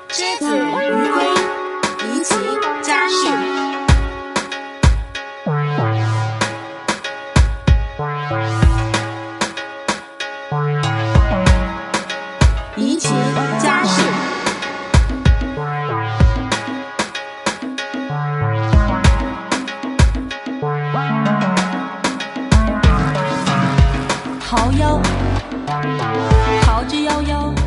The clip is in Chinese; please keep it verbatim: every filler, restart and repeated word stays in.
狮子鱼龟，离奇家事。离奇家事。桃夭，桃之夭夭，